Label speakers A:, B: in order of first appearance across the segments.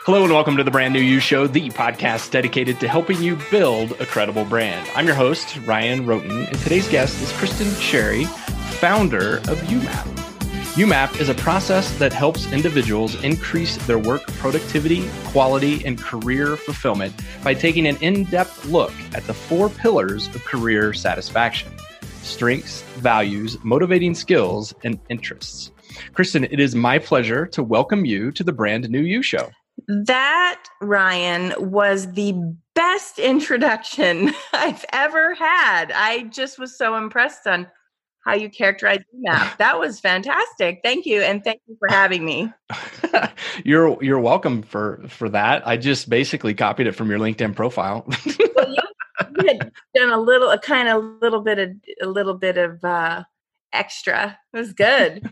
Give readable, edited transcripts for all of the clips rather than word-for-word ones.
A: Hello and welcome to the Brand New You Show, the podcast dedicated to helping you build a credible brand. I'm your host, Ryan Roten, and today's guest is Kristen Cherry, founder of UMAP. UMAP is a process that helps individuals increase their work productivity, quality, and career fulfillment by taking an in-depth look at the 4 pillars of career satisfaction: strengths, values, motivating skills, and interests. Kristen, it is my pleasure to welcome you to the Brand New You Show.
B: That, Ryan, was the best introduction I've ever had. I just was so impressed on how you characterized UMAP. That was fantastic. Thank you. And thank you for having me.
A: You're welcome for that. I just basically copied it from your LinkedIn profile.
B: Well, you had done a little bit of extra. It was good.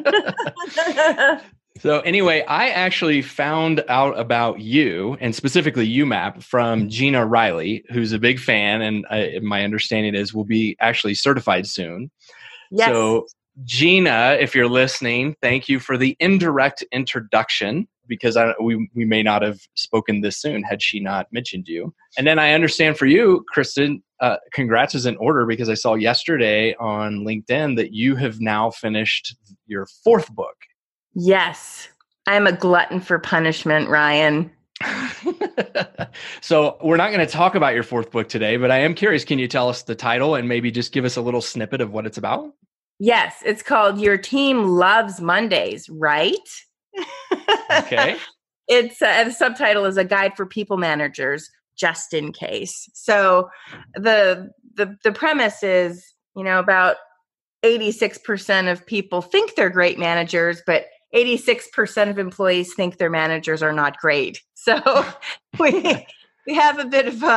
A: So anyway, I actually found out about you and specifically UMAP from Gina Riley, who's a big fan, and my understanding is will be actually certified soon.
B: Yes.
A: So Gina, if you're listening, thank you for the indirect introduction, because we may not have spoken this soon had she not mentioned you. And then I understand for you, Kristen, congrats is in order, because I saw yesterday on LinkedIn that you have now finished your 4th book.
B: Yes. I'm a glutton for punishment, Ryan.
A: So we're not going to talk about your 4th book today, but I am curious, can you tell us the title and maybe just give us a little snippet of what it's about?
B: Yes. It's called Your Team Loves Mondays, right?
A: Okay.
B: It's the subtitle is A Guide for People Managers, just in case. So the premise is, about 86% of people think they're great managers, but 86% of employees think their managers are not great. So we have a bit of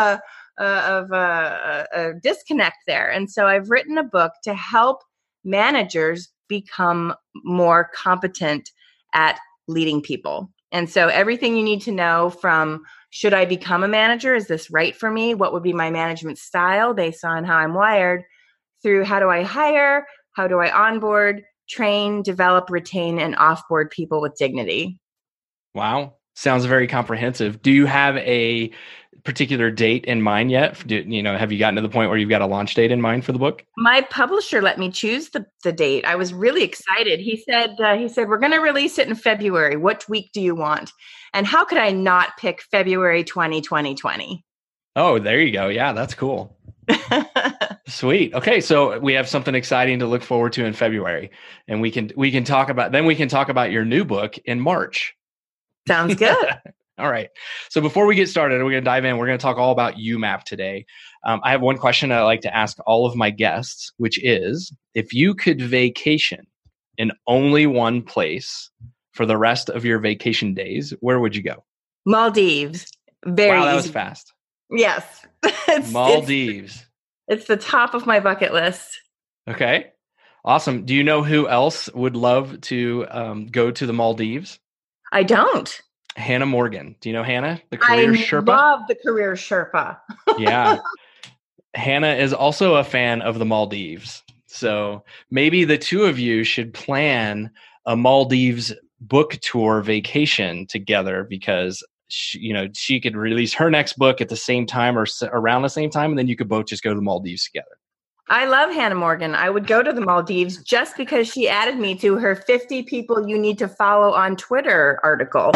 B: a disconnect there. And so I've written a book to help managers become more competent at leading people. And so everything you need to know from, should I become a manager? Is this right for me? What would be my management style based on how I'm wired? Through how do I hire? How do I onboard, train, develop, retain, and offboard people with dignity?
A: Wow. Sounds very comprehensive. Do you have a particular date in mind yet? Have you gotten to the point where you've got a launch date in mind for the book?
B: My publisher let me choose the date. I was really excited. He said, we're going to release it in February. What week do you want? And how could I not pick February 2020?
A: Oh, there you go. Yeah, that's cool. Sweet. Okay, so we have something exciting to look forward to in February, and we can talk about your new book in March.
B: Sounds good.
A: All right. So before we get started, we're going to dive in. We're going to talk all about UMAP today. I have one question I like to ask all of my guests, which is, if you could vacation in only one place for the rest of your vacation days, where would you go?
B: Maldives. Very
A: Wow, that
B: easy.
A: was fast.
B: Yes.
A: Maldives.
B: It's the top of my bucket list.
A: Okay. Awesome. Do you know who else would love to go to the Maldives?
B: I don't.
A: Hannah Morgan. Do you know Hannah, the career Sherpa?
B: I love the career Sherpa.
A: Yeah. Hannah is also a fan of the Maldives. So maybe the two of you should plan a Maldives book tour vacation together, because she could release her next book at the same time or around the same time, and then you could both just go to the Maldives together.
B: I love Hannah Morgan. I would go to the Maldives just because she added me to her 50 people you need to follow on Twitter article.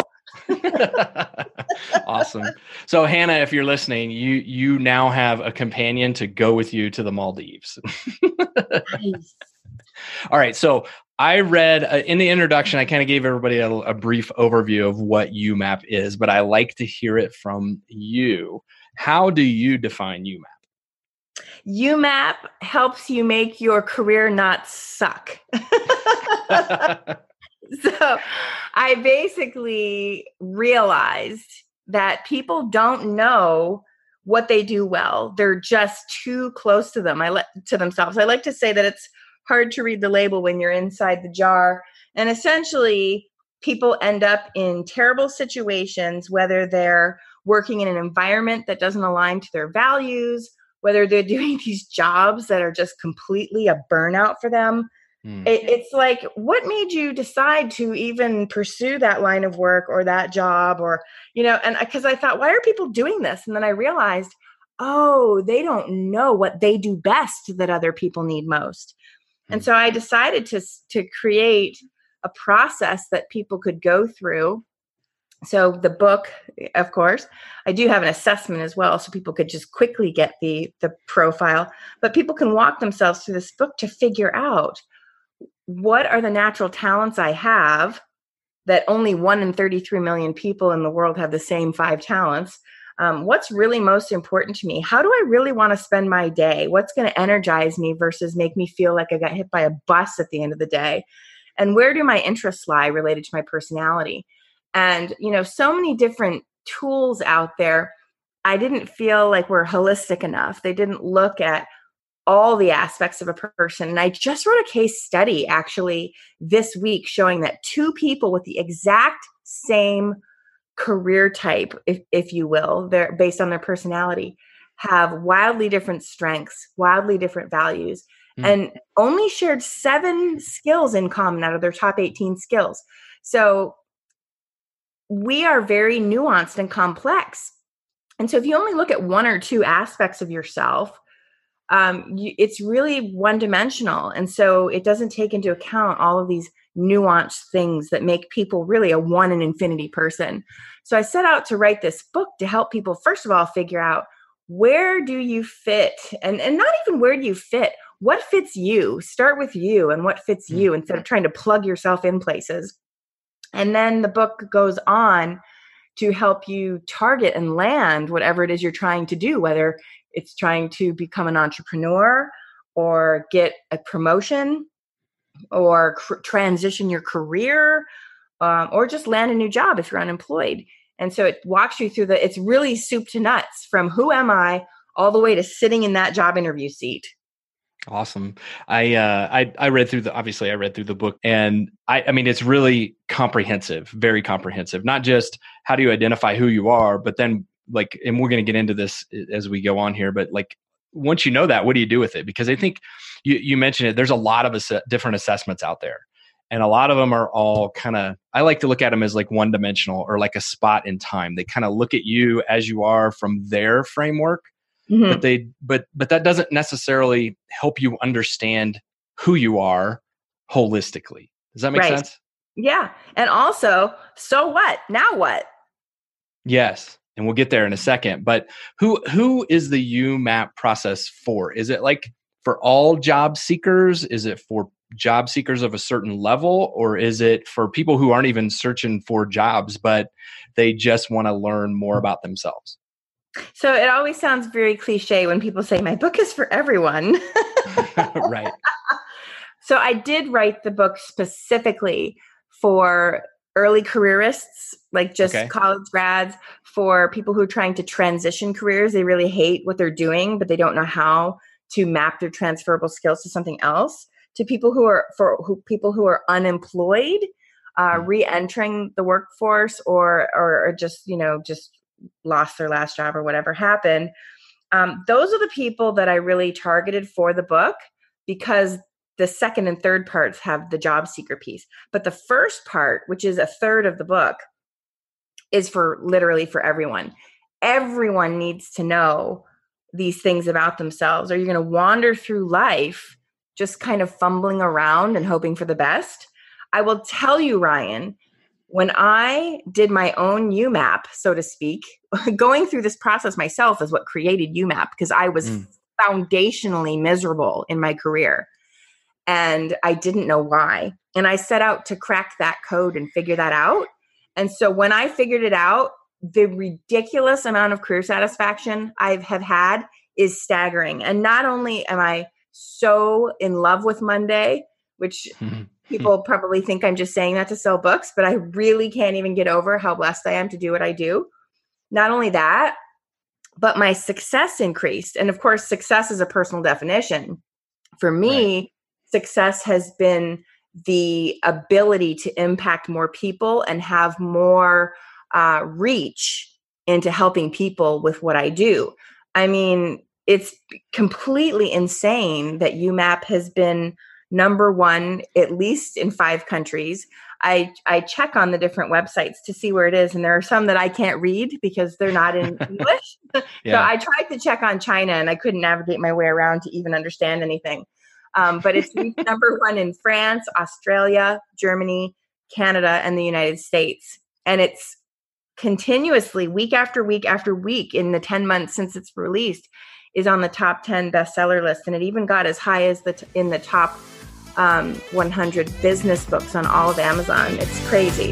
A: Awesome. So Hannah, if you're listening, you now have a companion to go with you to the Maldives.
B: Nice.
A: All right. So I read in the introduction, I kind of gave everybody a brief overview of what UMAP is, but I like to hear it from you. How do you define UMAP?
B: UMAP helps you make your career not suck. So I basically realized that people don't know what they do well. They're just too close to themselves. I like to say that it's hard to read the label when you're inside the jar. And essentially, people end up in terrible situations, whether they're working in an environment that doesn't align to their values, whether they're doing these jobs that are just completely a burnout for them.
A: Mm.
B: It's like, what made you decide to even pursue that line of work or that job, or, and because I thought, why are people doing this? And then I realized, oh, they don't know what they do best that other people need most. And so I decided to create a process that people could go through. So the book, of course, I do have an assessment as well, so people could just quickly get the profile, but people can walk themselves through this book to figure out, what are the natural talents I have that only 1 in 33 million people in the world have the same 5 talents? What's really most important to me? How do I really want to spend my day? What's going to energize me versus make me feel like I got hit by a bus at the end of the day? And where do my interests lie related to my personality? And, so many different tools out there. I didn't feel like were holistic enough. They didn't look at all the aspects of a person. And I just wrote a case study actually this week showing that 2 people with the exact same career type, if you will, they're based on their personality, have wildly different strengths, wildly different values, and only shared 7 skills in common out of their top 18 skills. So we are very nuanced and complex. And so if you only look at 1 or 2 aspects of yourself, it's really one-dimensional. And so it doesn't take into account all of these nuanced things that make people really a one in infinity person. So I set out to write this book to help people, first of all, figure out, where do you fit? And not even where do you fit? What fits you? Start with you and what fits you instead of trying to plug yourself in places. And then the book goes on to help you target and land whatever it is you're trying to do, whether it's trying to become an entrepreneur or get a promotion or transition your career, or just land a new job if you're unemployed. And so it walks you through it's really soup to nuts, from who am I all the way to sitting in that job interview seat.
A: Awesome. I read through I read through the book, and I mean, it's really comprehensive, very comprehensive. Not just how do you identify who you are, but then and we're going to get into this as we go on here, but once you know that, what do you do with it? Because I think you mentioned it, there's a lot of different assessments out there, and a lot of them are all I like to look at them as one dimensional, or like a spot in time. They kind of look at you as you are from their framework. Mm-hmm. But that doesn't necessarily help you understand who you are holistically. Does that make sense?
B: Yeah. And also, so what? Now what?
A: Yes. And we'll get there in a second. But who is the UMAP process for? Is it for all job seekers? Is it for job seekers of a certain level? Or is it for people who aren't even searching for jobs, but they just want to learn more about themselves?
B: So it always sounds very cliche when people say my book is for everyone.
A: Right.
B: So I did write the book specifically for early careerists, college grads, for people who are trying to transition careers. They really hate what they're doing, but they don't know how to map their transferable skills to something else. To people who are unemployed, re-entering the workforce, or just lost their last job or whatever happened. Those are the people that I really targeted for the book, because the second and third parts have the job seeker piece. But the first part, which is a third of the book, is literally for everyone. Everyone needs to know these things about themselves, or you're going to wander through life just kind of fumbling around and hoping for the best. I will tell you, Ryan, when I did my own UMAP, so to speak, going through this process myself is what created UMAP, because I was foundationally miserable in my career. And I didn't know why. And I set out to crack that code and figure that out. And so when I figured it out, the ridiculous amount of career satisfaction I have had is staggering. And not only am I so in love with Monday, which people probably think I'm just saying that to sell books, but I really can't even get over how blessed I am to do what I do. Not only that, but my success increased. And of course, success is a personal definition. For me, success has been the ability to impact more people and have more reach into helping people with what I do. I mean, it's completely insane that UMAP has been number one, at least in 5 countries. I check on the different websites to see where it is. And there are some that I can't read because they're not in English. So I tried to check on China and I couldn't navigate my way around to even understand anything. But it's number one in France, Australia, Germany, Canada, and the United States. And it's continuously, week after week after week, in the 10 months since it's released, is on the top 10 bestseller list. And it even got as high as in the top 100 business books on all of Amazon. It's crazy.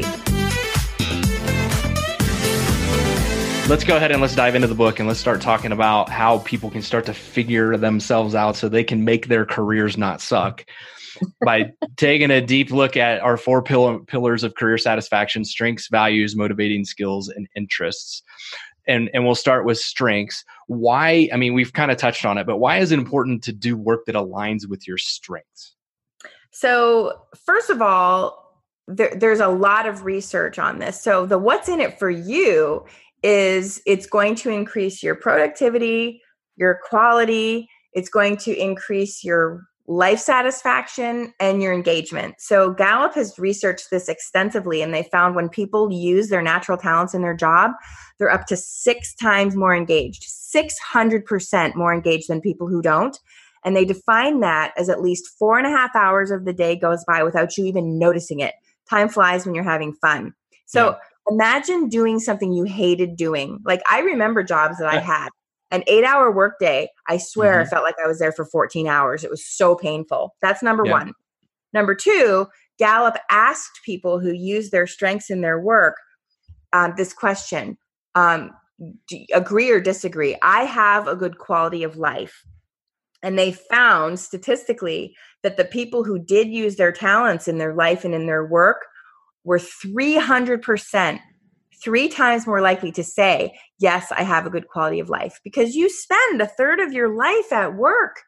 A: Let's go ahead and let's dive into the book and let's start talking about how people can start to figure themselves out so they can make their careers not suck by taking a deep look at our 4 pillars of career satisfaction: strengths, values, motivating skills, and interests. And we'll start with strengths. Why? I mean, we've kind of touched on it, but why is it important to do work that aligns with your strengths?
B: So first of all, there's a lot of research on this. So the what's in it for you is it's going to increase your productivity, your quality. It's going to increase your life satisfaction and your engagement. So Gallup has researched this extensively, and they found when people use their natural talents in their job, they're up to 6 times more engaged, 600% more engaged than people who don't. And they define that as at least 4.5 hours of the day goes by without you even noticing it. Time flies when you're having fun. So imagine doing something you hated doing. Like, I remember jobs that I had. An 8-hour workday, I swear I felt like I was there for 14 hours. It was so painful. That's number one. Number two, Gallup asked people who use their strengths in their work this question: do you agree or disagree? I have a good quality of life. And they found statistically that the people who did use their talents in their life and in their work were 300%, 3 times more likely to say, yes, I have a good quality of life, because you spend a third of your life at work,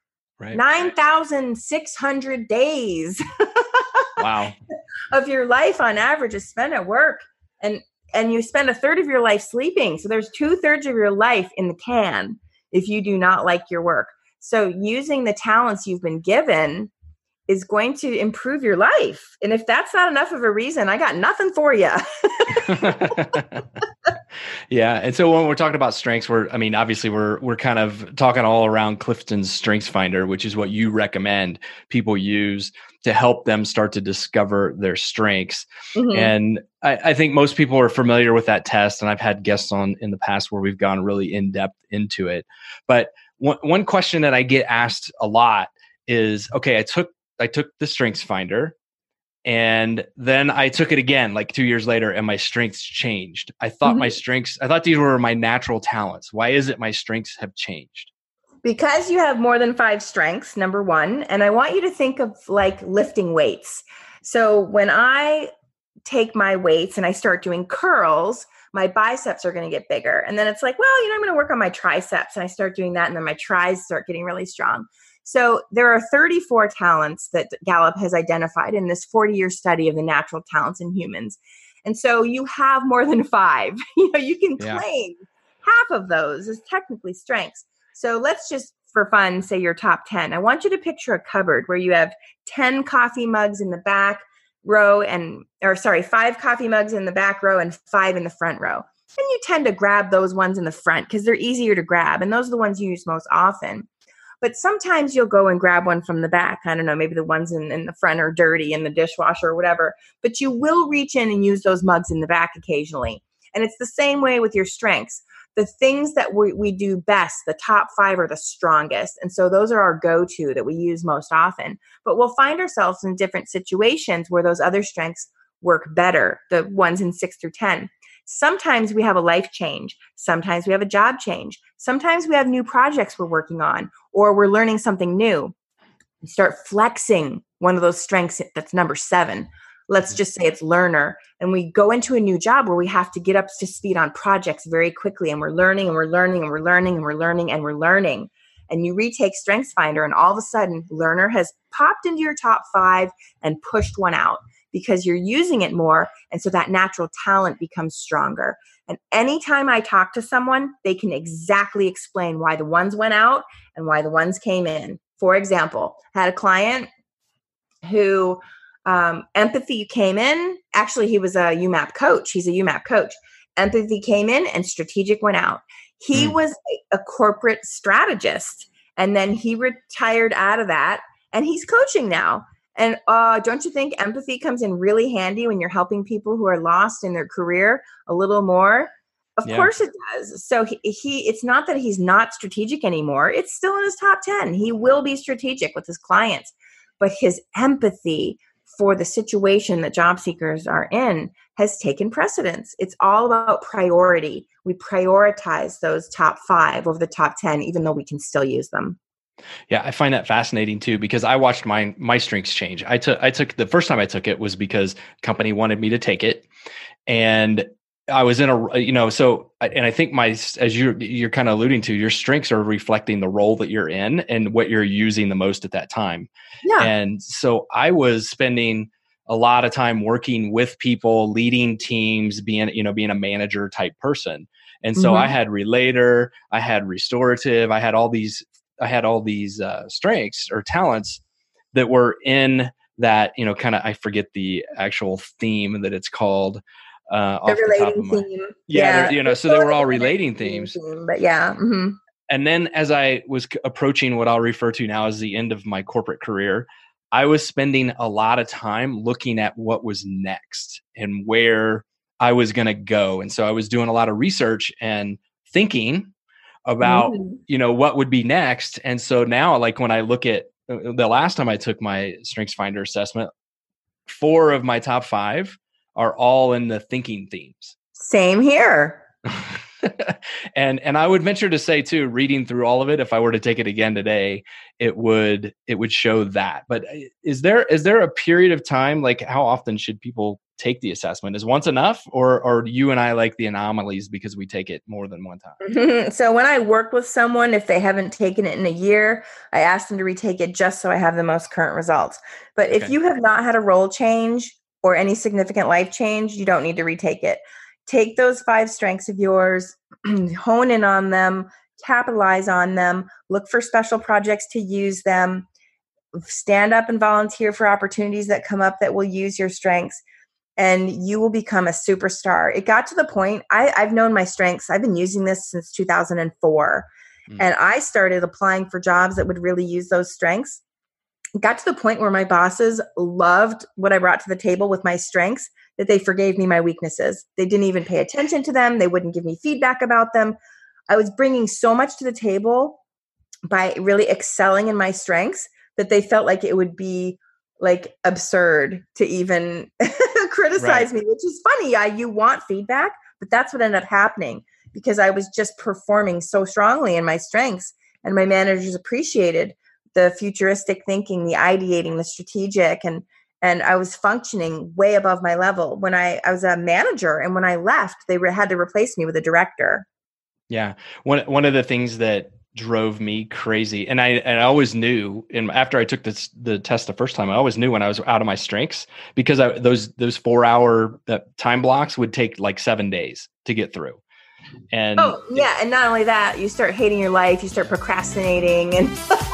B: 9,600 days
A: wow.
B: of your life on average is spent at work. And you spend a third of your life sleeping. So there's 2/3 of your life in the can if you do not like your work. So using the talents you've been given is going to improve your life. And if that's not enough of a reason, I got nothing for you.
A: Yeah. And so when we're talking about strengths, obviously we're kind of talking all around Clifton's Strengths Finder, which is what you recommend people use to help them start to discover their strengths. And I think most people are familiar with that test. And I've had guests on in the past where we've gone really in depth into it. But one question that I get asked a lot is, okay, I took the Strengths Finder, and then I took it again like 2 years later, and my strengths changed. I thought I thought these were my natural talents. Why is it my strengths have changed?
B: Because you have more than 5 strengths, number one. And I want you to think of like lifting weights. So when I take my weights and I start doing curls, my biceps are going to get bigger. And then it's like, well, I'm going to work on my triceps, and I start doing that. And then my tris start getting really strong. So there are 34 talents that Gallup has identified in this 40-year study of the natural talents in humans. And so you have more than 5. You can claim half of those as technically strengths. So let's just, for fun, say your top 10. I want you to picture a cupboard where you have 10 coffee mugs in the back row 5 coffee mugs in the back row and 5 in the front row. And you tend to grab those ones in the front because they're easier to grab. And those are the ones you use most often. But sometimes you'll go and grab one from the back. I don't know, maybe the ones in the front are dirty in the dishwasher or whatever. But you will reach in and use those mugs in the back occasionally. And it's the same way with your strengths. The things that we do best, the top 5 are the strongest. And so those are our go-to that we use most often. But we'll find ourselves in different situations where those other strengths work better, the ones in 6 through 10. Sometimes we have a life change. Sometimes we have a job change. Sometimes we have new projects we're working on, or we're learning something new. We start flexing one of those strengths that's number 7. Let's just say it's learner. And we go into a new job where we have to get up to speed on projects very quickly. And we're learning and we're learning and we're learning and we're learning and we're learning. And you retake Strengths Finder, and all of a sudden, learner has popped into your top 5 and pushed one out because you're using it more. And so that natural talent becomes stronger. And anytime I talk to someone, they can exactly explain why the ones went out and why the ones came in. For example, I had a client who empathy came in. Actually, he was a UMAP coach. He's a UMAP coach. Empathy came in and strategic went out. He was a corporate strategist, and then he retired out of that, and he's coaching now. And don't you think empathy comes in really handy when you're helping people who are lost in their career a little more? Of course it does. So he it's not that he's not strategic anymore. It's still in his top 10. He will be strategic with his clients, but his empathy for the situation that job seekers are in has taken precedence. It's all about priority. We prioritize those top 5 over the top 10, even though we can still use them.
A: Yeah, I find that fascinating too, because I watched my strengths change. I took the first time I took it was because company wanted me to take it, and I was in and I think as you're kind of alluding to, your strengths are reflecting the role that you're in and what you're using the most at that time.
B: Yeah.
A: And so I was spending a lot of time working with people, leading teams, being a manager type person. And so I had relator, I had restorative, I had all these strengths or talents that were in that, kind of, I forget the actual theme that it's called.
B: The relating theme.
A: Yeah. So they were all relating themes.
B: But yeah. Mm-hmm.
A: And then as I was approaching what I'll refer to now as the end of my corporate career, I was spending a lot of time looking at what was next and where I was going to go. And so I was doing a lot of research and thinking about, what would be next. And so now, like when I look at the last time I took my StrengthsFinder assessment, 4 of my top 5 are all in the thinking themes.
B: Same here.
A: and I would venture to say too, reading through all of it, if I were to take it again today, it would show that. But is there a period of time, like how often should people take the assessment? Is once enough, or do you and I like the anomalies because we take it more than one time?
B: So when I work with someone, if they haven't taken it in a year, I ask them to retake it just so I have the most current results. But if you have not had a role change or any significant life change, you don't need to retake it. Take those 5 strengths of yours, hone in on them, capitalize on them, look for special projects to use them, stand up and volunteer for opportunities that come up that will use your strengths, and you will become a superstar. It got to the point, I've known my strengths. I've been using this since 2004, and I started applying for jobs that would really use those strengths. It got to the point where my bosses loved what I brought to the table with my strengths, that they forgave me my weaknesses. They didn't even pay attention to them. They wouldn't give me feedback about them. I was bringing so much to the table by really excelling in my strengths that they felt like it would be like absurd to even criticize me, which is funny. You want feedback, but that's what ended up happening because I was just performing so strongly in my strengths, and my managers appreciated the futuristic thinking, the ideating, the strategic, and I was functioning way above my level. When I was a manager, and when I left, they had to replace me with a director.
A: Yeah. One of the things that drove me crazy, and I always knew, and after I took the test the first time, I always knew when I was out of my strengths, because those 4-hour time blocks would take like 7 days to get through. And
B: and not only that, you start hating your life, you start procrastinating, and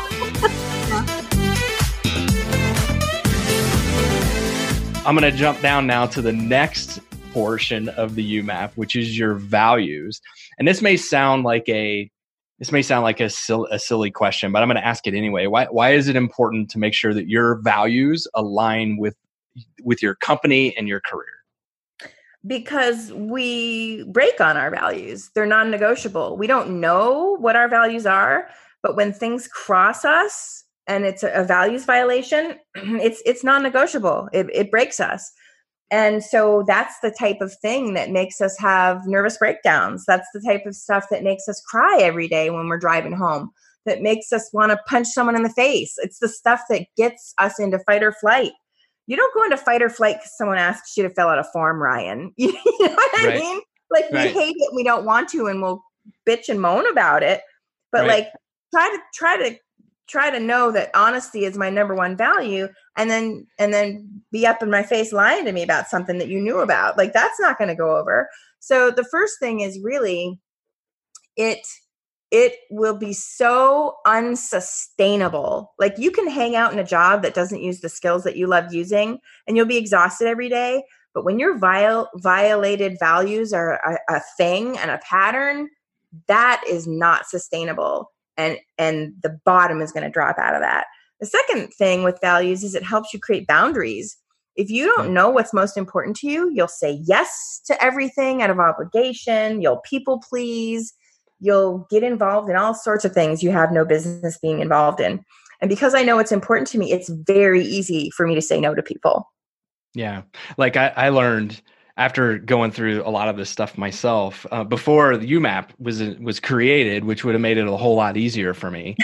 A: I'm going to jump down now to the next portion of the UMAP, which is your values. And this may sound like a silly question, but I'm going to ask it anyway. Why is it important to make sure that your values align with your company and your career?
B: Because we break on our values. They're non-negotiable. We don't know what our values are, but when things cross us and it's a values violation, it's non-negotiable. It breaks us. And so that's the type of thing that makes us have nervous breakdowns. That's the type of stuff that makes us cry every day when we're driving home, that makes us want to punch someone in the face. It's the stuff that gets us into fight or flight. You don't go into fight or flight because someone asks you to fill out a form, Ryan. You know what I mean? Like we hate it, we don't want to, and we'll bitch and moan about it. But like try to know that honesty is my number one value, and then be up in my face lying to me about something that you knew about. Like that's not going to go over. So the first thing is really it will be so unsustainable. Like you can hang out in a job that doesn't use the skills that you love using and you'll be exhausted every day. But when your violated values are a thing and a pattern, that is not sustainable. And the bottom is going to drop out of that. The second thing with values is it helps you create boundaries. If you don't know what's most important to you, you'll say yes to everything out of obligation. You'll people please. You'll get involved in all sorts of things you have no business being involved in. And because I know what's important to me, it's very easy for me to say no to people.
A: Yeah. Like I learned after going through a lot of this stuff myself, before the UMAP was created, which would have made it a whole lot easier for me.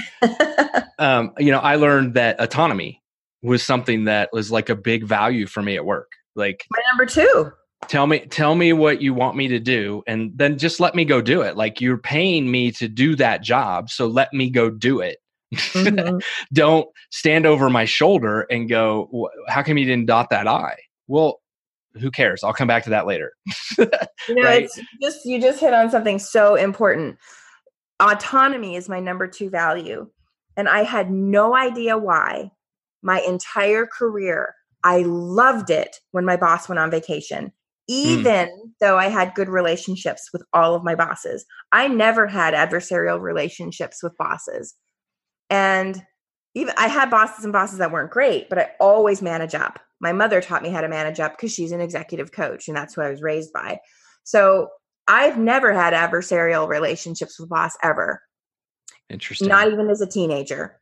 A: I learned that autonomy was something that was like a big value for me at work. Like
B: my number 2.
A: Tell me what you want me to do, and then just let me go do it. Like you're paying me to do that job, so let me go do it. Mm-hmm. Don't stand over my shoulder and go, how come you didn't dot that I? Well, who cares? I'll come back to that later.
B: Right? You just hit on something so important. Autonomy is my number 2 value. And I had no idea why. My entire career, I loved it when my boss went on vacation. Even though I had good relationships with all of my bosses. I never had adversarial relationships with bosses. And even I had bosses and bosses that weren't great, but I always manage up. My mother taught me how to manage up because she's an executive coach and that's who I was raised by. So I've never had adversarial relationships with boss ever.
A: Interesting.
B: Not even as a teenager.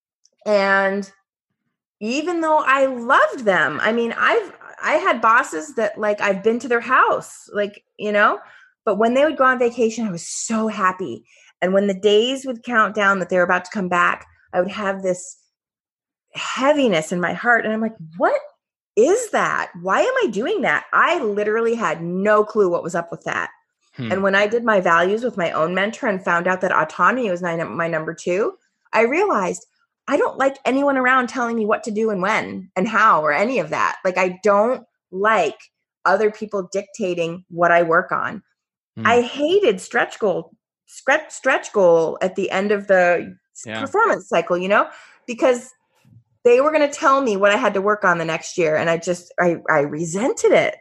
B: And even though I loved them, I mean, I had bosses that like I've been to their house, like, but when they would go on vacation, I was so happy. And when the days would count down that they were about to come back, I would have this heaviness in my heart. And I'm like, what is that? Why am I doing that? I literally had no clue what was up with that. And when I did my values with my own mentor and found out that autonomy was my number 2, I realized I don't like anyone around telling me what to do and when and how or any of that. Like I don't like other people dictating what I work on. I hated stretch goal at the end of the performance cycle, because they were going to tell me what I had to work on the next year. And I resented it.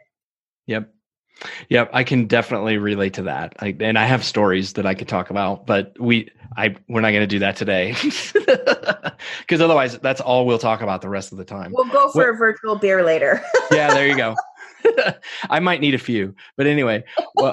A: Yep. I can definitely relate to that. And I have stories that I could talk about, but we're not going to do that today because otherwise that's all we'll talk about the rest of the time.
B: We'll go for a virtual beer later.
A: Yeah, there you go. I might need a few, but anyway,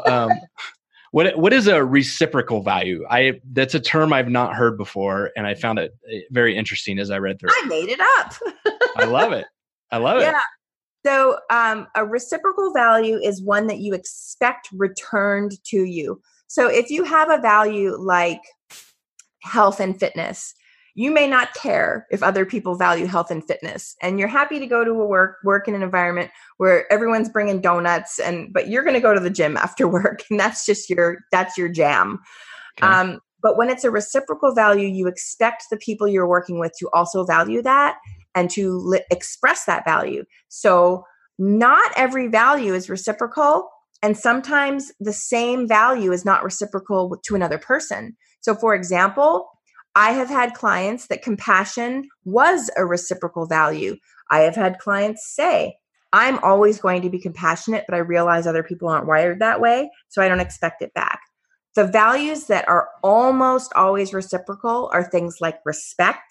A: what is a reciprocal value? That's a term I've not heard before. And I found it very interesting as I read through it.
B: I made it up.
A: I love it. Yeah.
B: So a reciprocal value is one that you expect returned to you. So if you have a value like health and fitness, you may not care if other people value health and fitness, and you're happy to go to work in an environment where everyone's bringing donuts, but you're going to go to the gym after work, and that's your jam. Okay. But when it's a reciprocal value, you expect the people you're working with to also value that and to express that value. So not every value is reciprocal, and sometimes the same value is not reciprocal to another person. So for example, I have had clients that compassion was a reciprocal value. I have had clients say, I'm always going to be compassionate, but I realize other people aren't wired that way, so I don't expect it back. The values that are almost always reciprocal are things like respect,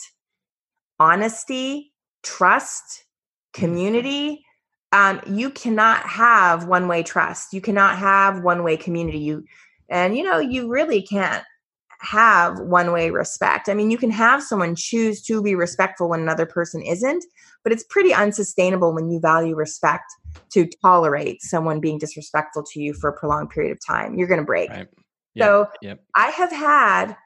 B: honesty, trust, community. You cannot have one-way trust. You cannot have one-way community. You really can't have one-way respect. I mean, you can have someone choose to be respectful when another person isn't, but it's pretty unsustainable when you value respect to tolerate someone being disrespectful to you for a prolonged period of time. You're going to break. Right. Yep. I had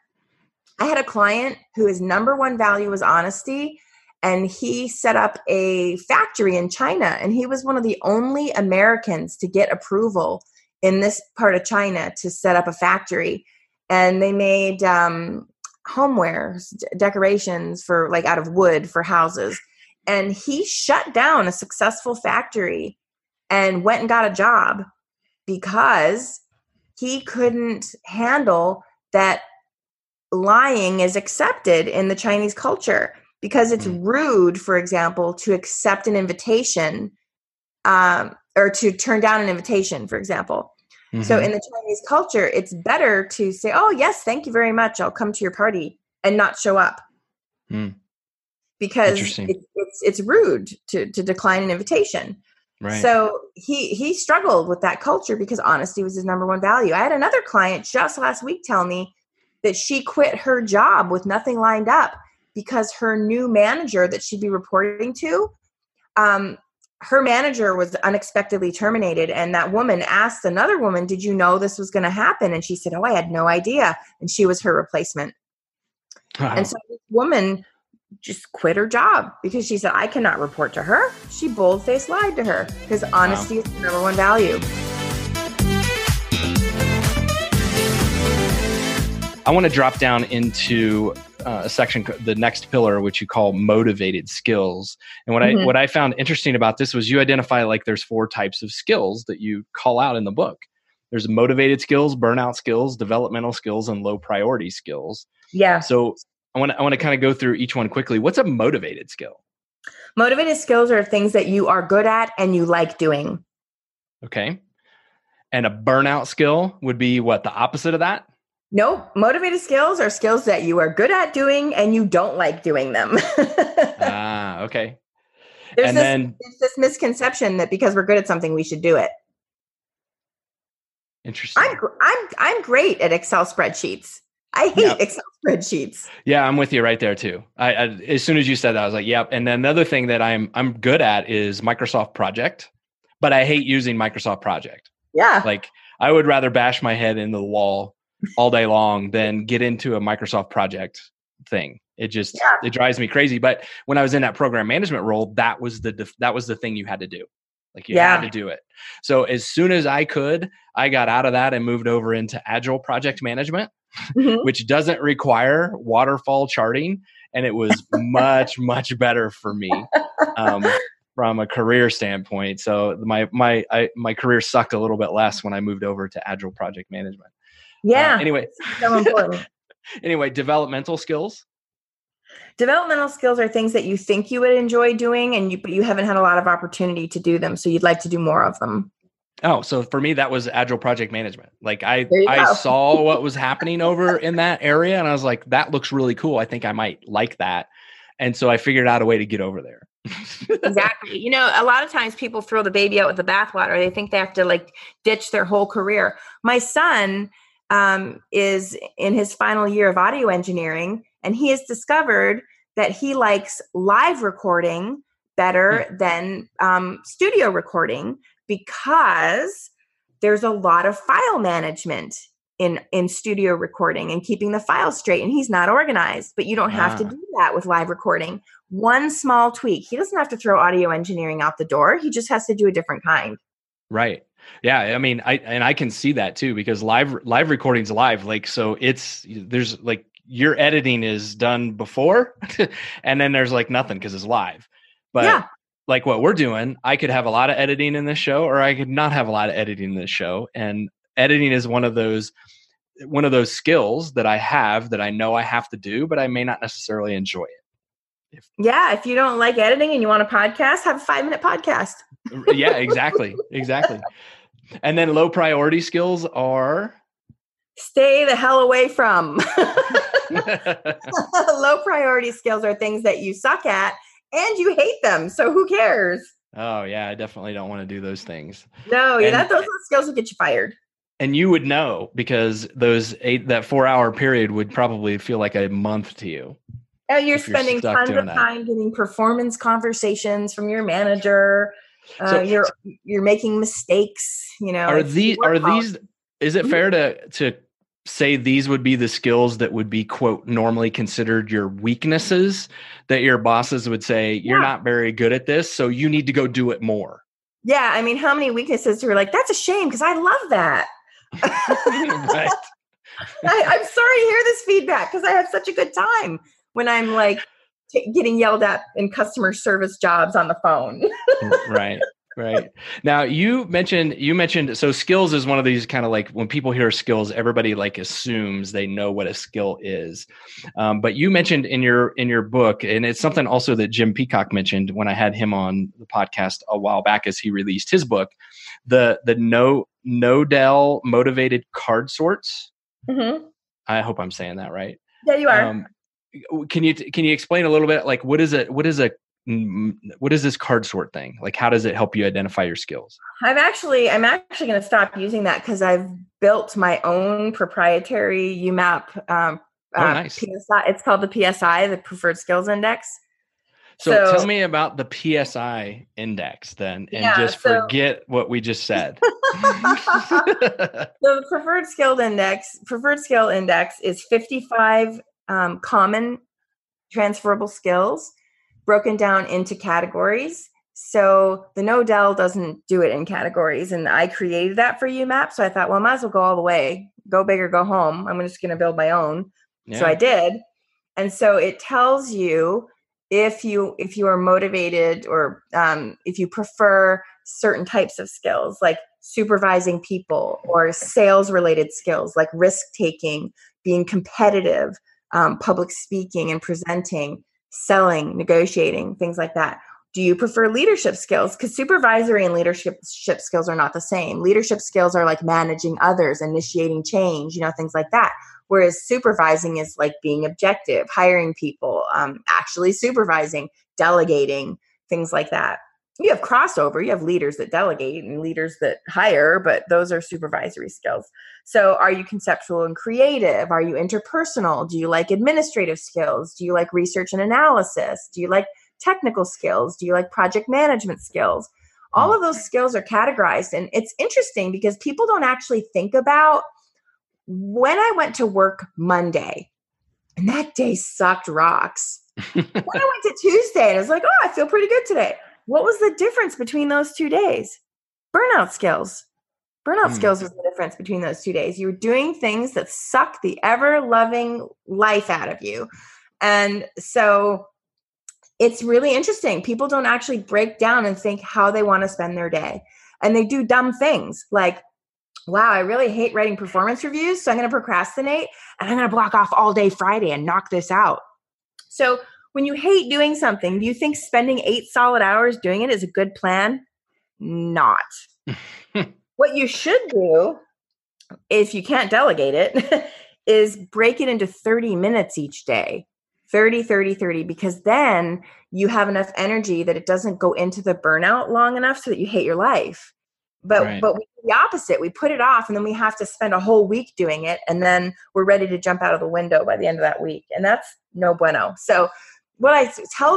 B: a client who his number 1 value was honesty, and he set up a factory in China, and he was one of the only Americans to get approval in this part of China to set up a factory. And they made homeware decorations for like out of wood for houses. And he shut down a successful factory and went and got a job because he couldn't handle that lying is accepted in the Chinese culture because it's rude, for example, to accept an invitation or to turn down an invitation, for example. So in the Chinese culture, it's better to say, oh, yes, thank you very much. I'll come to your party and not show up. Because it's rude to decline an invitation.
A: Right.
B: So he struggled with that culture because honesty was his number one value. I had another client just last week tell me that she quit her job with nothing lined up because her new manager that she'd be reporting to, her manager was unexpectedly terminated. And that woman asked another woman, did you know this was going to happen? And she said, oh, I had no idea. And she was her replacement. Wow. And so this woman just quit her job because she said, I cannot report to her. She bold-faced lied to her because honesty is the number one value.
A: I want to drop down into a section, the next pillar, which you call motivated skills. And what I found interesting about this was you identify like there's 4 types of skills that you call out in the book. There's motivated skills, burnout skills, developmental skills, and low priority skills.
B: Yeah.
A: So I want to kind of go through each one quickly. What's a motivated skill?
B: Motivated skills are things that you are good at and you like doing.
A: Okay. And a burnout skill would be what, the opposite of that?
B: No, motivated skills are skills that you are good at doing and you don't like doing them.
A: Okay.
B: There's this misconception that because we're good at something, we should do it.
A: Interesting.
B: I'm great at Excel spreadsheets. I hate Excel spreadsheets.
A: Yeah, I'm with you right there too. I as soon as you said that, I was like, yep. And then another thing that I'm good at is Microsoft Project, but I hate using Microsoft Project.
B: Yeah.
A: Like I would rather bash my head into the wall all day long than get into a Microsoft Project thing. It just it drives me crazy. But when I was in that program management role, that was the thing you had to do. Like you had to do it. So as soon as I could, I got out of that and moved over into Agile project management, which doesn't require waterfall charting. And it was much, much better for me from a career standpoint. So my career sucked a little bit less when I moved over to Agile project management.
B: Yeah.
A: Anyway,
B: so important.
A: Anyway, developmental skills.
B: Developmental skills are things that you think you would enjoy doing, but you haven't had a lot of opportunity to do them. So you'd like to do more of them.
A: Oh, so for me, that was Agile project management. Like I saw what was happening over in that area and I was like, that looks really cool. I think I might like that. And so I figured out a way to get over there.
B: Exactly. You know, a lot of times people throw the baby out with the bathwater. They think they have to like ditch their whole career. My son is in his final year of audio engineering, and he has discovered that he likes live recording better than studio recording because there's a lot of file management in studio recording and keeping the files straight, and he's not organized. But you don't have to do that with live recording. One small tweak. He doesn't have to throw audio engineering out the door. He just has to do a different kind.
A: Right. Yeah. I mean, I can see that too, because live recording's live. Like, so there's like your editing is done before and then there's like nothing because it's live. But like what we're doing, I could have a lot of editing in this show, or I could not have a lot of editing in this show. And editing is one of those skills that I have that I know I have to do, but I may not necessarily enjoy it.
B: If you don't like editing and you want a podcast, have a 5-minute podcast.
A: Yeah, exactly. And then low priority skills are?
B: Stay the hell away from. Low priority skills are things that you suck at and you hate them. So who cares?
A: Oh yeah, I definitely don't want to do those things.
B: No, those are skills that get you fired.
A: And you would know because that 4-hour period would probably feel like a month to you.
B: Oh, you're spending tons of time getting performance conversations from your manager. So, you're making mistakes. You know,
A: are these? Is it fair to say these would be the skills that would be, quote, normally considered your weaknesses, that your bosses would say you're not very good at this, so you need to go do it more?
B: Yeah, I mean, how many weaknesses are like, that's a shame because I love that.
A: Right.
B: I'm sorry to hear this feedback because I have such a good time when I'm like getting yelled at in customer service jobs on the phone.
A: Right. Right. Now you mentioned, so skills is one of these kind of like when people hear skills, everybody like assumes they know what a skill is. But you mentioned in your book, and it's something also that Jim Peacock mentioned when I had him on the podcast a while back as he released his book, the Nodell motivated card sorts.
B: Mm-hmm.
A: I hope I'm saying that right.
B: Yeah, you are.
A: Can you explain a little bit like what is this card sort thing? Like, how does it help you identify your skills?
B: I'm actually going to stop using that because I've built my own proprietary UMAP
A: nice.
B: PSI. It's called the PSI, the Preferred Skills Index.
A: So tell me about the PSI index then, and forget what we just said.
B: The Preferred Skill Index is 55 common transferable skills broken down into categories. So the Nodell doesn't do it in categories, and I created that for UMAP. So I thought, well, I might as well go all the way, go big or go home. I'm just going to build my own. Yeah. So I did. And so it tells you if you are motivated or if you prefer certain types of skills like supervising people or sales related skills like risk taking, being competitive, public speaking and presenting, selling, negotiating, things like that. Do you prefer leadership skills? Because supervisory and leadership skills are not the same. Leadership skills are like managing others, initiating change, things like that. Whereas supervising is like being objective, hiring people, actually supervising, delegating, things like that. You have crossover. You have leaders that delegate and leaders that hire, but those are supervisory skills. So are you conceptual and creative? Are you interpersonal? Do you like administrative skills? Do you like research and analysis? Do you like technical skills? Do you like project management skills? All of those skills are categorized. And it's interesting because people don't actually think about when I went to work Monday, and that day sucked rocks. When I went to Tuesday and I was like, oh, I feel pretty good today. What was the difference between those 2 days? Burnout skills. Burnout skills was the difference between those 2 days. You were doing things that suck the ever-loving life out of you. And so it's really interesting. People don't actually break down and think how they want to spend their day. And they do dumb things like, wow, I really hate writing performance reviews, so I'm going to procrastinate and I'm going to block off all day Friday and knock this out. So when you hate doing something, do you think spending 8 solid hours doing it is a good plan? Not. What you should do, if you can't delegate it, is break it into 30 minutes each day. 30, 30, 30, because then you have enough energy that it doesn't go into the burnout long enough so that you hate your life. But we do the opposite. We put it off and then we have to spend a whole week doing it. And then we're ready to jump out of the window by the end of that week. And that's no bueno. So what I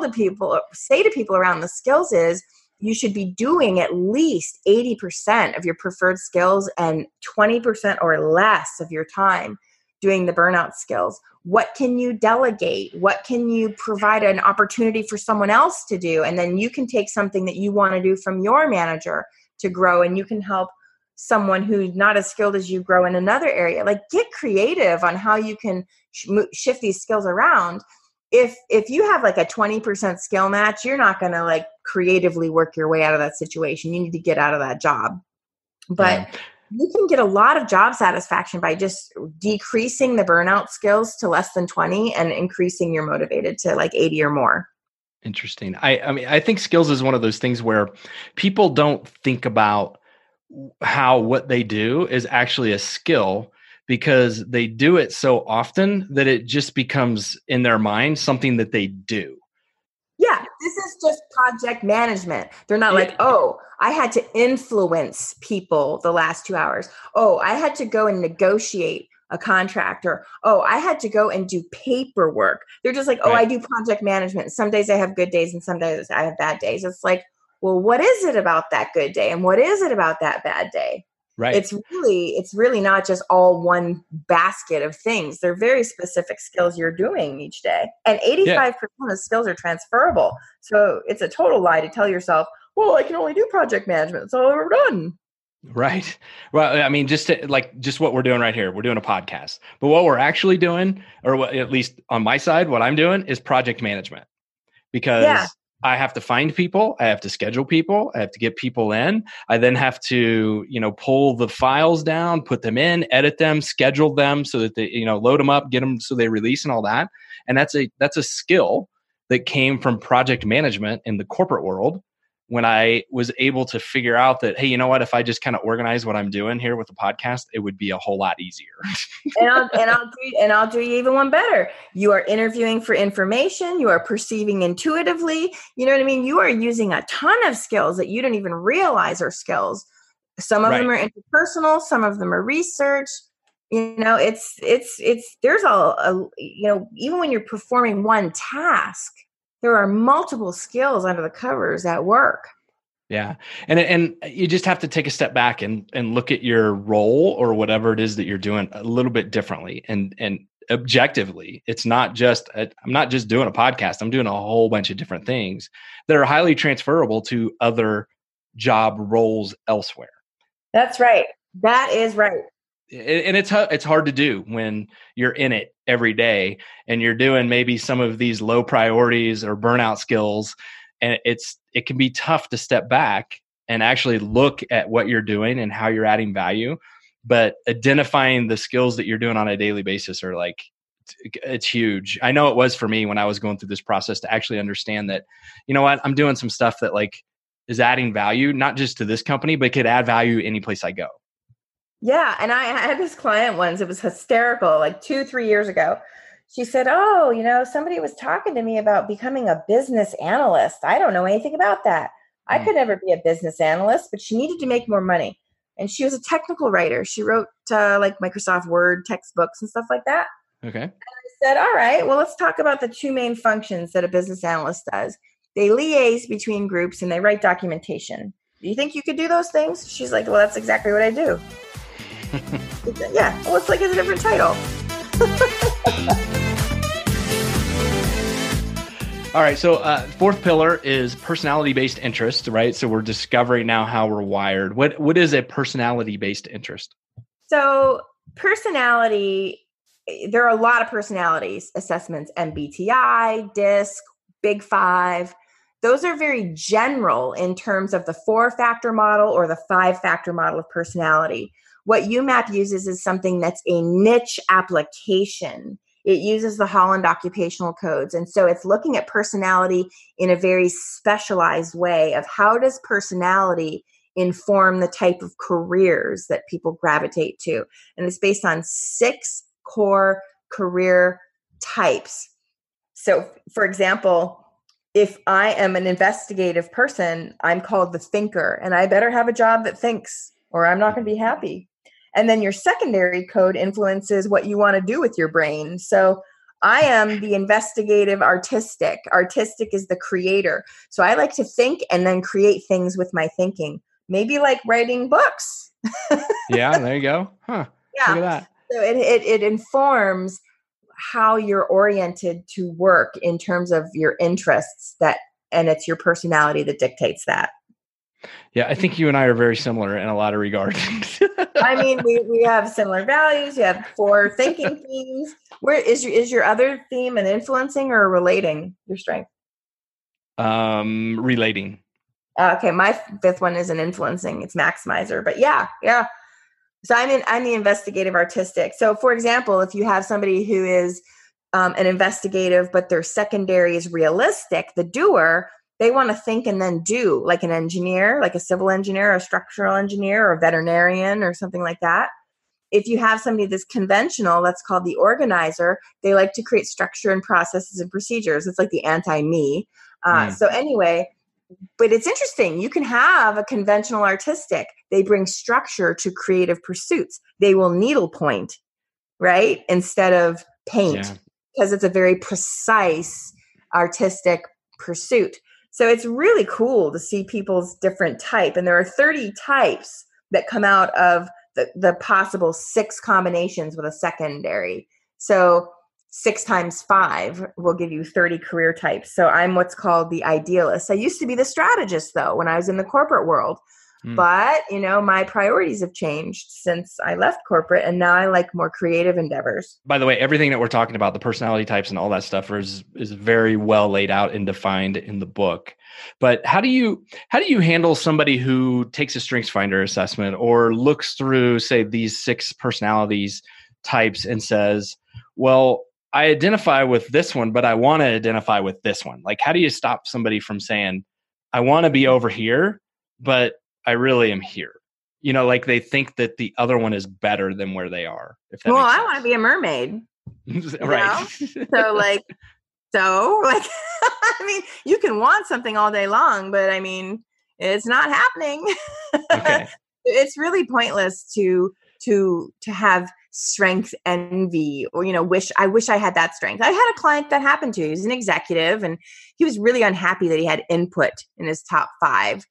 B: say to people around the skills is you should be doing at least 80% of your preferred skills and 20% or less of your time doing the burnout skills. What can you delegate? What can you provide an opportunity for someone else to do? And then you can take something that you want to do from your manager to grow, and you can help someone who's not as skilled as you grow in another area. Like, get creative on how you can shift these skills around. If you have like a 20% skill match, you're not going to like creatively work your way out of that situation. You need to get out of that job. But you can get a lot of job satisfaction by just decreasing the burnout skills to less than 20 and increasing your motivated to like 80 or more.
A: Interesting. I mean, I think skills is one of those things where people don't think about how what they do is actually a skill because they do it so often that it just becomes in their mind something that they do.
B: Yeah, this is just project management. They're not like, oh, I had to influence people the last 2 hours. Oh, I had to go and negotiate a contract, or, oh, I had to go and do paperwork. They're just like, oh, I do project management. Some days I have good days and some days I have bad days. It's like, well, what is it about that good day? And what is it about that bad day?
A: Right.
B: It's really not just all one basket of things. They're very specific skills you're doing each day. And 85% of skills are transferable. So it's a total lie to tell yourself, well, I can only do project management. It's all ever done.
A: Right. Well, I mean, just what we're doing right here. We're doing a podcast, but what we're actually doing, or what, at least on my side, what I'm doing is project management, because I have to find people, I have to schedule people, I have to get people in. I then have to, pull the files down, put them in, edit them, schedule them so that they, load them up, get them so they release and all that. And that's a skill that came from project management in the corporate world, when I was able to figure out that, hey, you know what, if I just kind of organize what I'm doing here with the podcast, it would be a whole lot easier.
B: I'll do you even one better. You are interviewing for information. You are perceiving intuitively. You know what I mean? You are using a ton of skills that you don't even realize are skills. Some of them are interpersonal. Some of them are research. It's there's even when you're performing one task, there are multiple skills under the covers at work.
A: Yeah. And you just have to take a step back and look at your role or whatever it is that you're doing a little bit differently and objectively. It's not just, I'm not just doing a podcast. I'm doing a whole bunch of different things that are highly transferable to other job roles elsewhere.
B: That's right. That is right.
A: And it's hard to do when you're in it every day and you're doing maybe some of these low priorities or burnout skills. And it can be tough to step back and actually look at what you're doing and how you're adding value. But identifying the skills that you're doing on a daily basis are it's huge. I know it was for me when I was going through this process to actually understand that, you know what, I'm doing some stuff that is adding value, not just to this company, but could add value any place I go.
B: Yeah. And I had this client once, it was hysterical, 2-3 years ago. She said, oh, somebody was talking to me about becoming a business analyst. I don't know anything about that. I could never be a business analyst, but she needed to make more money. And she was a technical writer. She wrote Microsoft Word textbooks and stuff like that.
A: Okay.
B: And I said, all right, well, let's talk about the two main functions that a business analyst does. They liaise between groups and they write documentation. Do you think you could do those things? She's like, well, that's exactly what I do. Yeah. Well, it's a different title.
A: All right. So fourth pillar is personality-based interest, right? So we're discovering now how we're wired. What is a personality-based interest?
B: So personality, there are a lot of personalities assessments, MBTI, DISC, Big Five. Those are very general in terms of the 4-factor model or the 5-factor model of personality. What UMAP uses is something that's a niche application. It uses the Holland occupational codes. And so it's looking at personality in a very specialized way of how does personality inform the type of careers that people gravitate to. And it's based on 6 core career types. So, for example, if I am an investigative person, I'm called the thinker, and I better have a job that thinks or I'm not going to be happy. And then your secondary code influences what you want to do with your brain. So I am the investigative artistic. Artistic is the creator. So I like to think and then create things with my thinking. Maybe like writing books.
A: Yeah, there you go. Huh.
B: Yeah.
A: Look at that.
B: So it informs how you're oriented to work in terms of your interests, and it's your personality that dictates that.
A: Yeah, I think you and I are very similar in a lot of regards.
B: I mean, we have similar values. You have 4 thinking themes. Where is your other theme an influencing or relating your strength?
A: Relating.
B: Okay, my 5th one is an influencing. It's maximizer. But yeah. So I'm the investigative artistic. So for example, if you have somebody who is an investigative, but their secondary is realistic, the doer, they want to think and then do, like an engineer, like a civil engineer, a structural engineer, or a veterinarian or something like that. If you have somebody that's conventional, that's called the organizer. They like to create structure and processes and procedures. It's like the anti-me. So anyway, but it's interesting. You can have a conventional artistic. They bring structure to creative pursuits. They will needlepoint, right? Instead of paint, because it's a very precise artistic pursuit. So it's really cool to see people's different type. And there are 30 types that come out of the possible 6 combinations with a secondary. So 6 times 5 will give you 30 career types. So I'm what's called the idealist. I used to be the strategist, though, when I was in the corporate world. But, my priorities have changed since I left corporate, and now I like more creative endeavors.
A: By the way, everything that we're talking about, the personality types and all that stuff is very well laid out and defined in the book. But how do you handle somebody who takes a StrengthsFinder assessment or looks through, say, these 6 personalities types and says, well, I identify with this one, but I want to identify with this one? Like, how do you stop somebody from saying, I want to be over here, but I really am here? Like they think that the other one is better than where they are.
B: Well, I want to be a mermaid.
A: Right.
B: So I mean, you can want something all day long, but I mean, it's not happening.
A: Okay.
B: It's really pointless to have strength envy or, I wish I had that strength. I had a client that happened to. He was an executive and he was really unhappy that he had input in his top 5.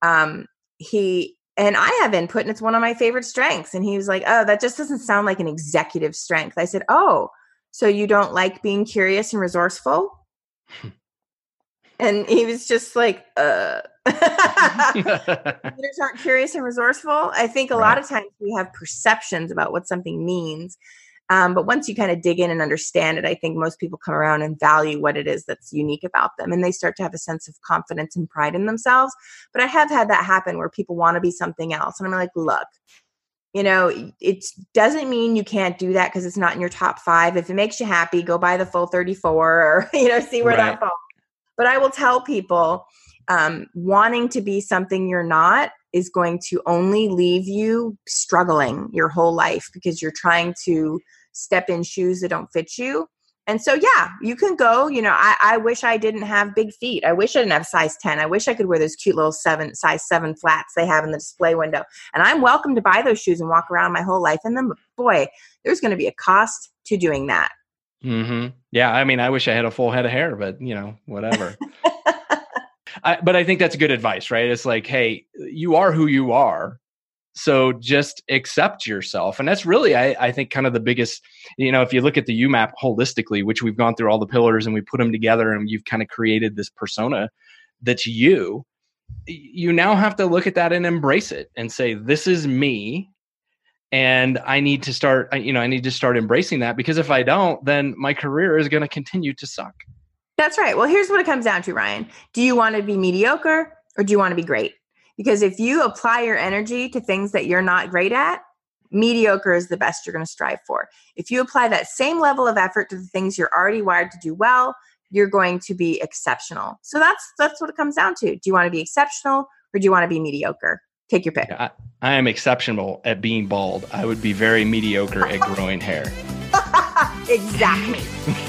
B: And I have input and it's one of my favorite strengths. And he was like, oh, that just doesn't sound like an executive strength. I said, oh, so you don't like being curious and resourceful? And he was just like, leaders aren't curious and resourceful. I think a lot of times we have perceptions about what something means. But once you kind of dig in and understand it, I think most people come around and value what it is that's unique about them. And they start to have a sense of confidence and pride in themselves. But I have had that happen where people want to be something else. And I'm like, look, it doesn't mean you can't do that because it's not in your top 5. If it makes you happy, go buy the full 34 or, see where that falls. But I will tell people wanting to be something you're not is going to only leave you struggling your whole life because you're trying to step in shoes that don't fit you. And so, you can go, I wish I didn't have big feet. I wish I didn't have size 10. I wish I could wear those cute little size 7 flats they have in the display window. And I'm welcome to buy those shoes and walk around my whole life in them. But boy, there's going to be a cost to doing that.
A: Mm-hmm. Yeah. I mean, I wish I had a full head of hair, but whatever. But I think that's good advice, right? It's like, hey, you are who you are. So just accept yourself. And that's really, I think, kind of the biggest, if you look at the UMAP holistically, which we've gone through all the pillars and we put them together and you've kind of created this persona that's you now have to look at that and embrace it and say, this is me. And I need to start embracing that, because if I don't, then my career is going to continue to suck.
B: That's right. Well, here's what it comes down to, Ryan. Do you want to be mediocre or do you want to be great? Because if you apply your energy to things that you're not great at, mediocre is the best you're going to strive for. If you apply that same level of effort to the things you're already wired to do well, you're going to be exceptional. So that's what it comes down to. Do you want to be exceptional or do you want to be mediocre? Take your pick.
A: Yeah, I am exceptional at being bald. I would be very mediocre at growing hair.
B: Exactly.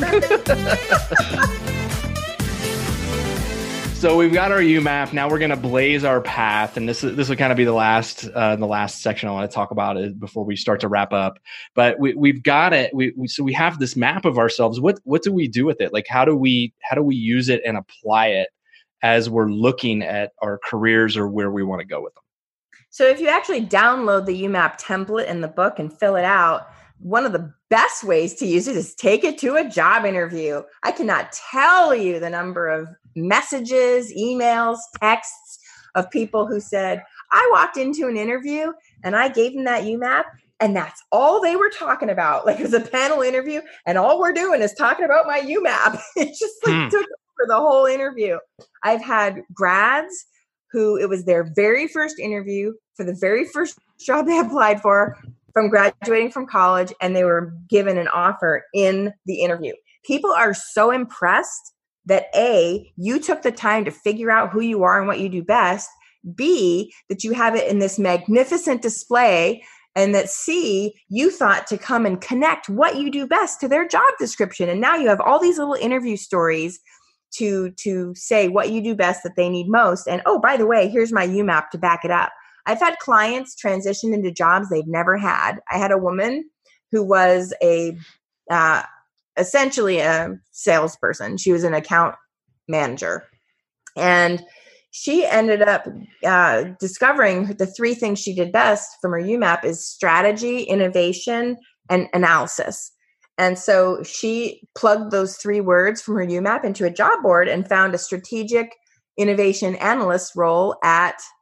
A: So we've got our UMAP. Now we're going to blaze our path, and this will kind of be the last section I want to talk about it before we start to wrap up. But we've got it. So we have this map of ourselves. What do we do with it? Like how do we use it and apply it as we're looking at our careers or where we want to go with them?
B: So if you actually download the UMAP template in the book and fill it out, one of the best ways to use it is take it to a job interview. I cannot tell you the number of messages, emails, texts of people who said, I walked into an interview and I gave them that UMAP and that's all they were talking about. Like it was a panel interview and all we're doing is talking about my UMAP. It just took over the whole interview. I've had grads who it was their very first interview for the very first job they applied for from graduating from college, and they were given an offer in the interview. People are so impressed that A, you took the time to figure out who you are and what you do best, B, that you have it in this magnificent display, and that C, you thought to come and connect what you do best to their job description. And now you have all these little interview stories to say what you do best that they need most. And oh, by the way, here's my UMAP to back it up. I've had clients transition into jobs they've never had. I had a woman who was essentially a salesperson. She was an account manager. And she ended up discovering the 3 things she did best from her UMAP is strategy, innovation, and analysis. And so she plugged those 3 words from her UMAP into a job board and found a strategic innovation analyst role at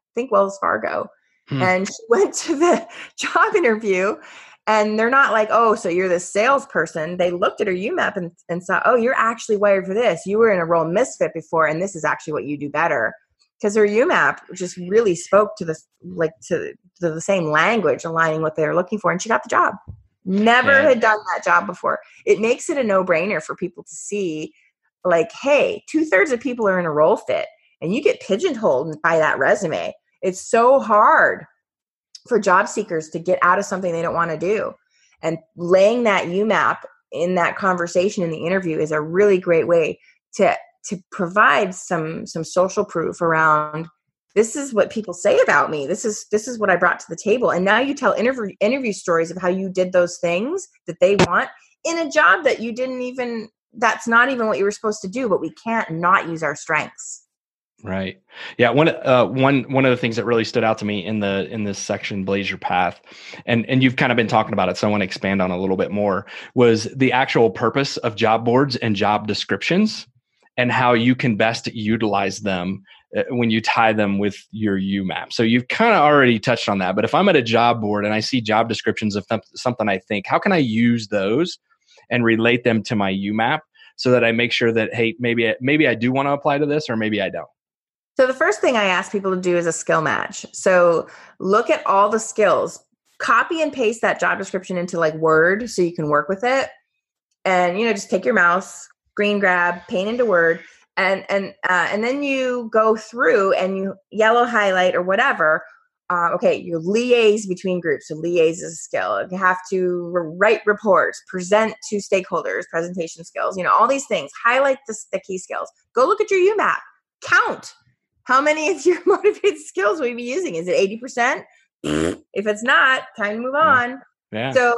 B: think Wells Fargo.
A: Hmm.
B: And she went to the job interview, and they're not like, oh, so you're this salesperson. They looked at her UMAP and saw, oh, you're actually wired for this. You were in a role misfit before, and this is actually what you do better. Because her UMAP just really spoke to the same language, aligning what they were looking for, and she got the job. Never had done that job before. It makes it a no-brainer for people to see, like, hey, 2/3 of people are in a role fit, and you get pigeonholed by that resume. It's so hard for job seekers to get out of something they don't want to do. And laying that UMAP in that conversation in the interview is a really great way to provide some social proof around, this is what people say about me. This is what I brought to the table. And now you tell interview stories of how you did those things that they want in a job that you didn't even, that's not even what you were supposed to do, but we can't not use our strengths.
A: Right. Yeah. One of the things that really stood out to me in this section, Blaze Your Path, and you've kind of been talking about it, so I want to expand on a little bit more, was the actual purpose of job boards and job descriptions and how you can best utilize them when you tie them with your UMAP. So you've kind of already touched on that, but if I'm at a job board and I see job descriptions of something I think, how can I use those and relate them to my UMAP so that I make sure that, hey, maybe I do want to apply to this, or maybe I don't?
B: So the first thing I ask people to do is a skill match. So look at all the skills, copy and paste that job description into like Word so you can work with it. And, just take your mouse, screen grab, paint into Word, and then you go through and you yellow highlight or whatever. Okay, you liaise between groups. So liaise is a skill. You have to write reports, present to stakeholders, presentation skills, all these things. Highlight the key skills. Go look at your UMAP. Count. How many of your motivated skills will you be using? Is it 80%? If it's not, time to move on.
A: Yeah.
B: So,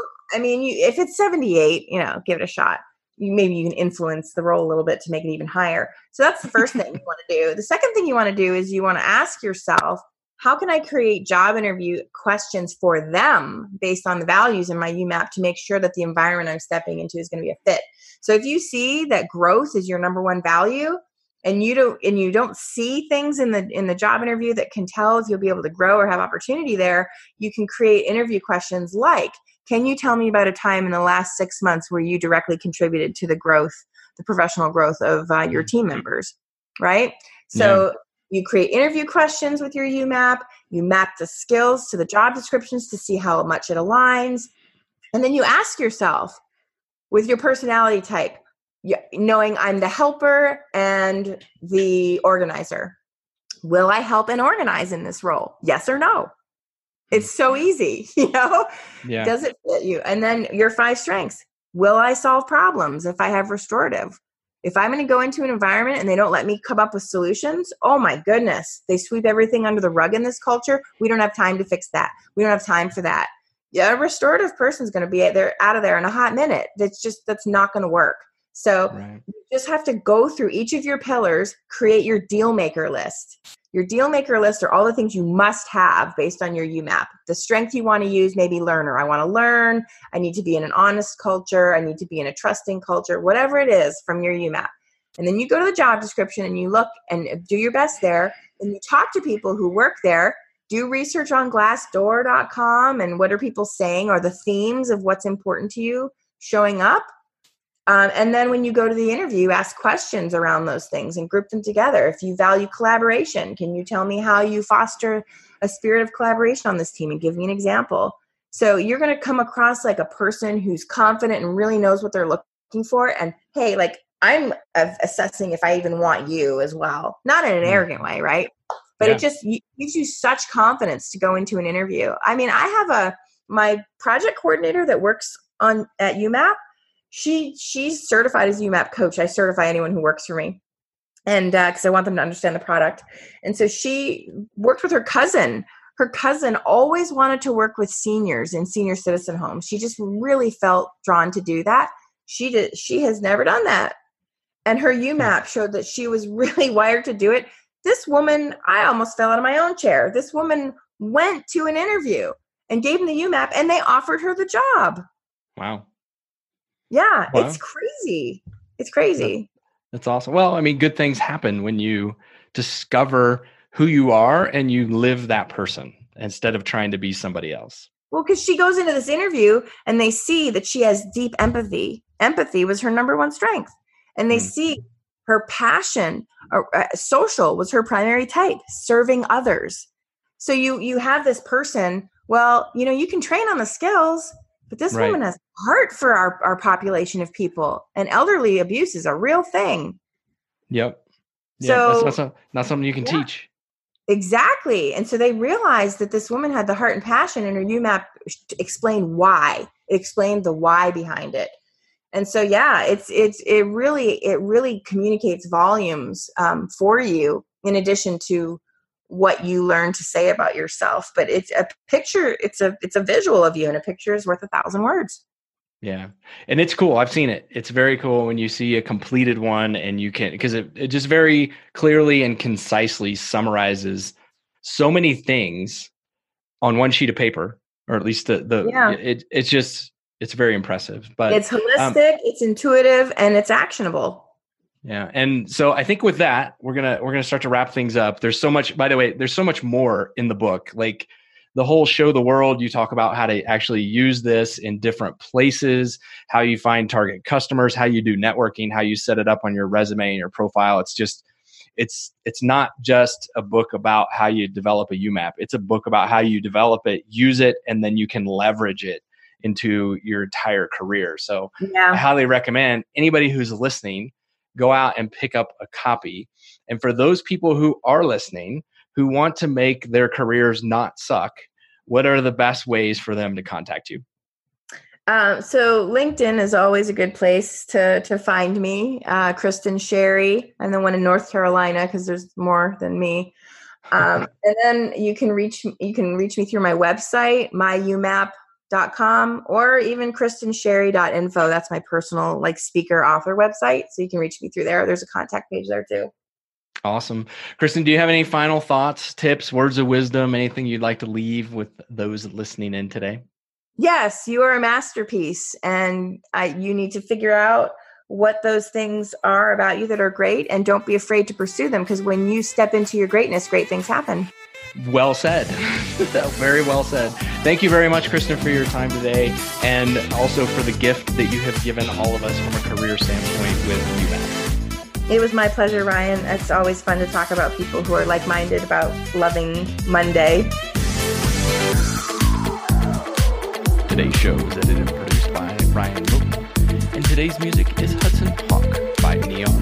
B: if it's 78, give it a shot. Maybe you can influence the role a little bit to make it even higher. So that's the first thing you want to do. The second thing you want to do is you want to ask yourself, how can I create job interview questions for them based on the values in my UMAP to make sure that the environment I'm stepping into is going to be a fit? So if you see that growth is your number one value, and you don't see things in the job interview that can tell if you'll be able to grow or have opportunity there, you can create interview questions like, can you tell me about a time in the last 6 months where you directly contributed to the professional growth of your team members, right? So you create interview questions with your UMAP, you map the skills to the job descriptions to see how much it aligns, and then you ask yourself, with your personality type, knowing I'm the helper and the organizer, will I help and organize in this role? Yes or no? It's so easy,
A: Yeah.
B: Does it fit you? And then your 5 strengths. Will I solve problems if I have restorative? If I'm going to go into an environment and they don't let me come up with solutions, oh my goodness, they sweep everything under the rug in this culture. We don't have time to fix that. We don't have time for that. Yeah, a restorative person is going to be out of there in a hot minute. That's not going to work. So you just have to go through each of your pillars, create your deal maker list. Your deal maker list are all the things you must have based on your UMAP. The strength you want to use, maybe learner. I want to learn. I need to be in an honest culture. I need to be in a trusting culture, whatever it is from your UMAP. And then you go to the job description and you look and do your best there. And you talk to people who work there. Do research on Glassdoor.com and what are people saying, or the themes of what's important to you showing up. And then when you go to the interview, ask questions around those things and group them together. If you value collaboration, can you tell me how you foster a spirit of collaboration on this team and give me an example? So you're going to come across like a person who's confident and really knows what they're looking for. And hey, like I'm assessing if I even want you as well. Not in an arrogant way, right? But it just gives you such confidence to go into an interview. I have my project coordinator that works at UMAP. She's certified as a UMAP coach. I certify anyone who works for me, and because I want them to understand the product. And so she worked with her cousin. Her cousin always wanted to work with seniors in senior citizen homes. She just really felt drawn to do that. She has never done that, and her UMAP showed that she was really wired to do it. This woman, I almost fell out of my own chair. This woman went to an interview and gave them the UMAP, and they offered her the job.
A: Wow.
B: Yeah, wow. It's crazy. It's crazy.
A: That's awesome. Well, good things happen when you discover who you are and you live that person instead of trying to be somebody else.
B: Well, because she goes into this interview and they see that she has deep empathy. Empathy was her number one strength. And they see her passion, social was her primary type, serving others. So you have this person, well, you can train on the skills, but this woman has heart for our population of people. And elderly abuse is a real thing.
A: Yep. Yeah, so that's not something you can teach.
B: Exactly. And so they realized that this woman had the heart and passion, and her UMAP explained why. It explained the why behind it. And so, it really communicates volumes for you, in addition to what you learn to say about yourself. But it's a picture. It's a visual of you, and a picture is worth 1,000 words.
A: Yeah. And it's cool. I've seen it. It's very cool when you see a completed one, and you can, because it just very clearly and concisely summarizes so many things on one sheet of paper, or at least it's very impressive. But
B: it's holistic, it's intuitive, and it's actionable.
A: Yeah. And so I think with that, we're gonna start to wrap things up. There's so much, by the way, there's so much more in the book. Like the whole show the world, you talk about how to actually use this in different places, how you find target customers, how you do networking, how you set it up on your resume and your profile. It's just, it's not just a book about how you develop a UMAP. It's a book about how you develop it, use it, and then you can leverage it into your entire career. So I highly recommend anybody who's listening, go out and pick up a copy. And for those people who are listening, who want to make their careers not suck, what are the best ways for them to contact you?
B: So LinkedIn is always a good place to find me. Kristen Sherry. I'm the one in North Carolina because there's more than me. And then you can reach me through my website, myumap.com, or even kristensherry.info. That's my personal speaker author website. So you can reach me through there. There's a contact page there too.
A: Awesome. Kristen, do you have any final thoughts, tips, words of wisdom, anything you'd like to leave with those listening in today?
B: Yes, you are a masterpiece, and you need to figure out what those things are about you that are great, and don't be afraid to pursue them, because when you step into your greatness, great things happen.
A: Well said. Very well said. Thank you very much, Kristen, for your time today, and also for the gift that you have given all of us from a career standpoint with UMAP.
B: It was my pleasure, Ryan. It's always fun to talk about people who are like-minded about loving Monday.
A: Today's show is edited and produced by Ryan Roten, and today's music is Hudson Hawk by Neon.